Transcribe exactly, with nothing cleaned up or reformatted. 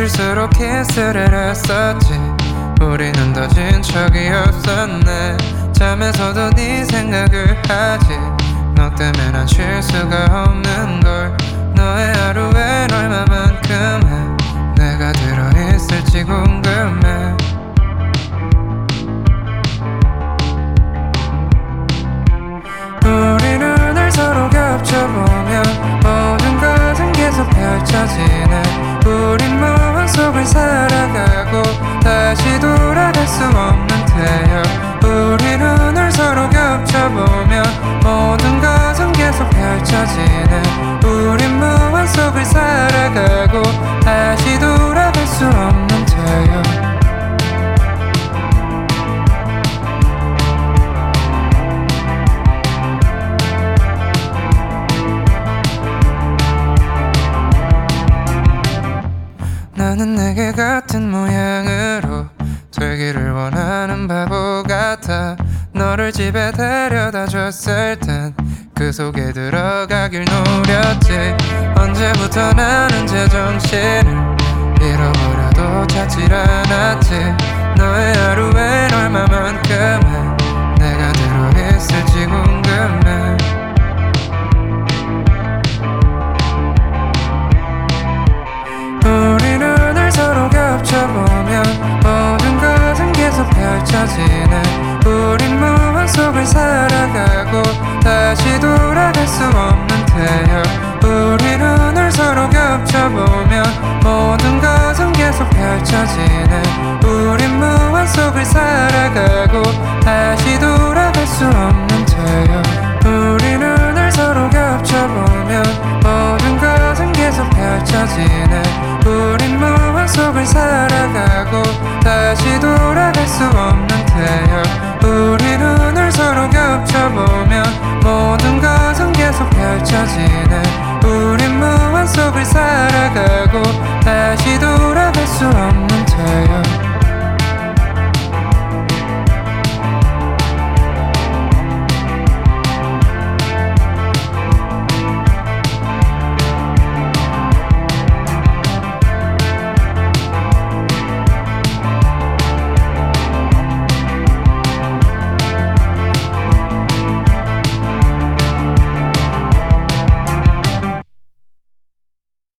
실수로 키스를 했었지. 우리는 더진 적이 없었네. 잠에서도 네 생각을 하지. 너 때문에 난 쉴 수가 없는걸. 너의 하루엔 얼마만큼의 내가 들어있을지 궁금해. 우리 눈을 서로 겹쳐보면 모든 것은 계속 펼쳐지네. 우린 몽환 속을 살아가고 다시 돌아갈 수 없는 태양. 우리 눈을 서로 겹쳐보면 모든 것은 계속 펼쳐지네. 우린 몽환 속을 살아가고 다시 돌아갈 수 없는 태양. 나는 내게 같은 모양으로 되기를 원하는 바보 같아. 너를 집에 데려다 줬을 땐 그 속에 들어가길 노렸지. 언제부터 나는 제정신을 잃어버려도 찾질 않았지. 너의 하루엔 얼마만큼의 내가 들어있을지 궁금해. 우리 눈을 서로 겹쳐보면 모든 것은 계속 펼쳐지네. 우린 몽환 속을 살아가고 다시 돌아갈 수 없는 태양. 우리 눈을 서로 겹쳐보면 모든 것은 계속 펼쳐지네. 우린 몽환 속을 살아가고 다시 돌아갈 수 없는 태양. 우리 눈을 서로 겹쳐보면 모든 것은 계속 펼쳐지네. 우린 몽환 속을 살아가고 다시 돌아갈 수 없는 태양. 우리 눈을 서로 겹쳐보면 모든 것은 계속 펼쳐지네.